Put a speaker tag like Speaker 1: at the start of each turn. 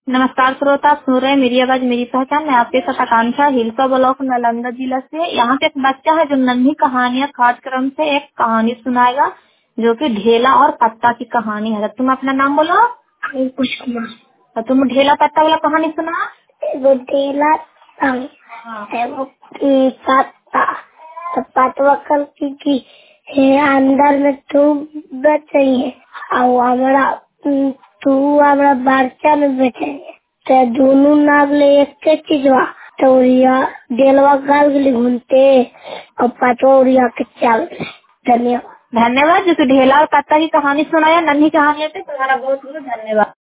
Speaker 1: नमस्कार श्रोता, आप सुन रहे हैं मेरी आवाज मेरी पहचान। मैं आपके साथ आकांक्षा, हिलसा ब्लॉक, नालंदा जिला से। यहाँ पे एक बच्चा है जो नन्ही कहानियाँ कार्यक्रम से एक कहानी सुनाएगा, जो कि ढेला और पत्ता की कहानी है। तुम अपना नाम बोलो। अंकुश कुमार। तो तुम ढेला पत्ता वाला कहानी सुना। वो ढेला है वो पत्ता, तो पतवा कल की अंदर में तू बच रही है और हमारा तू हमारा बारचा में बैठेंगे तो दोनों नागले एक के चीजवा तो यह डेलवा गाल गली घूमते और पटोरिया के चाल। धन्यवाद। धन्यवाद जो कि ढेला और पत्ता की कहानी सुनाया, नन्ही कहानी है। तुम्हारा बहुत बहुत धन्यवाद।